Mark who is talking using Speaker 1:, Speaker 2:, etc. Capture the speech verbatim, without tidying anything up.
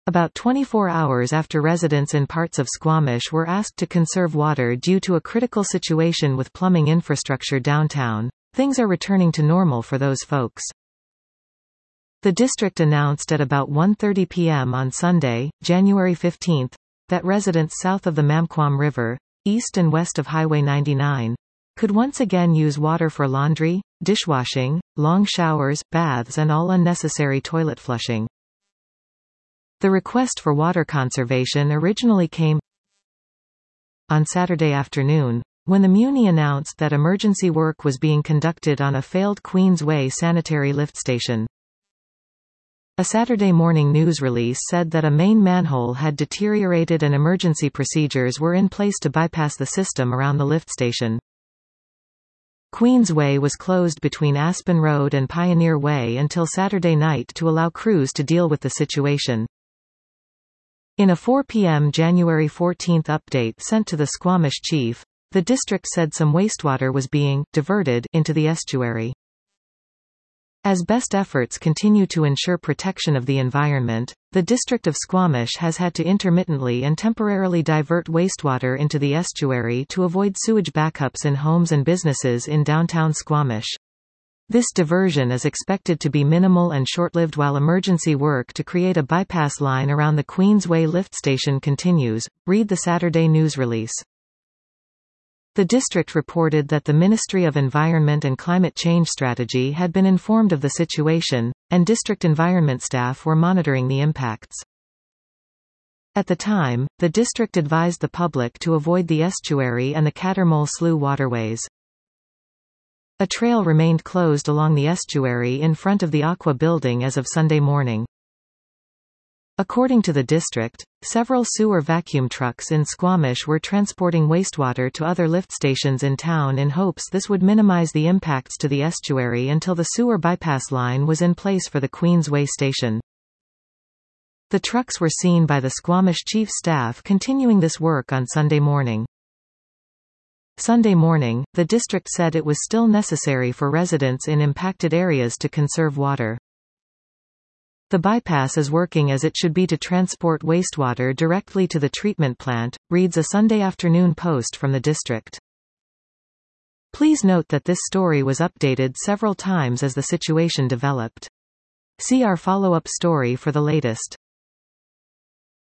Speaker 1: About twenty-four hours after residents in parts of Squamish were asked to conserve water due to a critical situation with plumbing infrastructure downtown, things are returning to normal for those folks. The district announced at about one thirty p m on Sunday, January fifteenth, that residents south of the Mamquam River, east and west of Highway ninety-nine, could once again use water for laundry, dishwashing, long showers, baths and all unnecessary toilet flushing. The request for water conservation originally came on Saturday afternoon, when the Muni announced that emergency work was being conducted on a failed Queens Way sanitary lift station. A Saturday morning news release said that a main manhole had deteriorated and emergency procedures were in place to bypass the system around the lift station. Queens Way was closed between Aspen Road and Pioneer Way until Saturday night to allow crews to deal with the situation. In a four p m January fourteenth update sent to the Squamish chief, the district said some wastewater was being diverted into the estuary. As best efforts continue to ensure protection of the environment, the District of Squamish has had to intermittently and temporarily divert wastewater into the estuary to avoid sewage backups in homes and businesses in downtown Squamish. This diversion is expected to be minimal and short-lived while emergency work to create a bypass line around the Queens Way lift station continues, read the Saturday news release. The district reported that the Ministry of Environment and Climate Change Strategy had been informed of the situation, and district environment staff were monitoring the impacts. At the time, the district advised the public to avoid the estuary and the Cattermole Slough waterways. A trail remained closed along the estuary in front of the Aqua building as of Sunday morning. According to the district, several sewer vacuum trucks in Squamish were transporting wastewater to other lift stations in town in hopes this would minimize the impacts to the estuary until the sewer bypass line was in place for the Queens Way station. The trucks were seen by the Squamish chief staff continuing this work on Sunday morning. Sunday morning, the district said it was still necessary for residents in impacted areas to conserve water. The bypass is working as it should be to transport wastewater directly to the treatment plant, reads a Sunday afternoon post from the district. Please note that this story was updated several times as the situation developed. See our follow-up story for the latest.